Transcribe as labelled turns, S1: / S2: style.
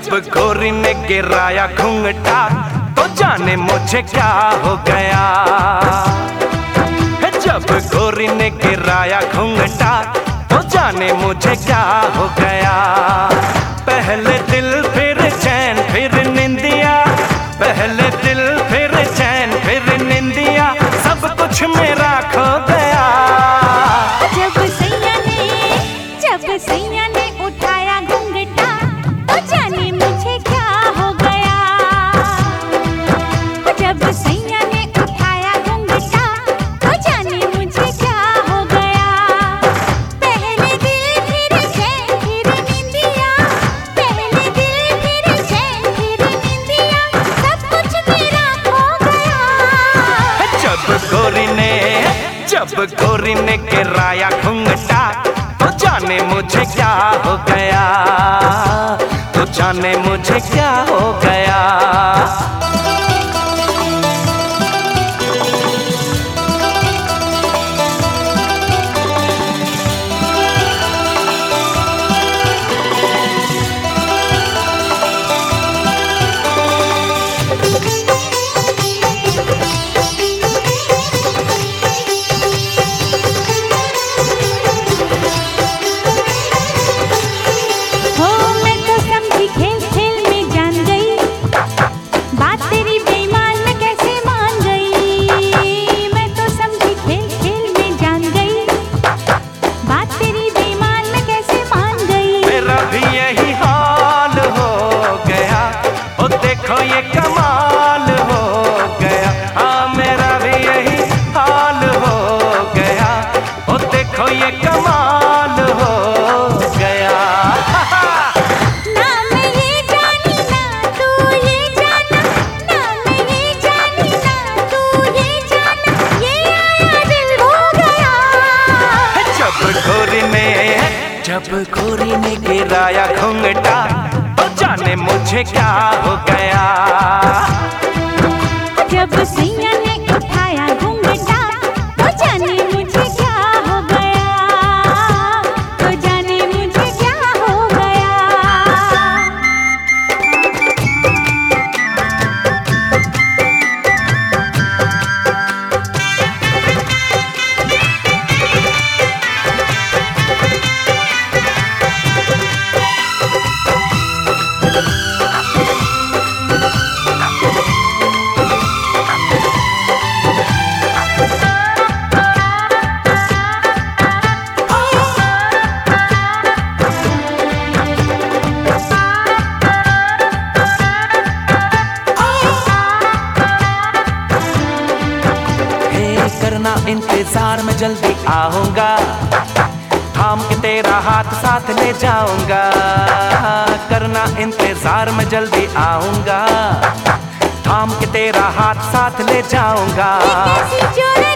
S1: जब गोरी ने गिराया घूंघटा तो जाने मुझे क्या हो गया। जब गोरी ने गिराया घूंघटा तो जाने मुझे क्या हो गया। पहले दिल फिर चैन फिर निंदिया, पहले दिल फिर चैन फिर निंदिया, सब कुछ मेरा खो गया।
S2: जब सैया ने उठाया घूंघटा तो जाने मुझे क्या हो गया। जब सैया ने उठाया घूंघटा तो जाने मुझे क्या हो गया। पहले दिल फिर चैन फिर निंदिया, पहले दिल फिर चैन फिर निंदिया, सब कुछ मेरा खो गया।
S1: जब गोरी ने गिराया घूंघटा तो जाने मुझे क्या हो गया, तो जाने मुझे क्या हो गया। देखो ये कमाल हो गया, हाँ मेरा भी यही हाल हो गया। ओ देखो ये कमाल हो गया।
S2: ना मैं ये जानी ना तू ये जाना, ना मैं ये जानी ना तू ये जाना, ये आया दिल हो गया।
S1: जब गोरी ने गिराया घूंघटा तो जाने मुझे क्या हो गया।
S2: जब सैया ने उठाया घूंघटा तो जाने मुझे क्या हो गया, तो जाने मुझे क्या हो गया।
S1: करना इंतजार में जल्दी आऊंगा, थाम के तेरा हाथ साथ ले जाऊंगा। करना इंतजार में जल्दी आऊंगा, थाम के तेरा हाथ साथ ले जाऊंगा।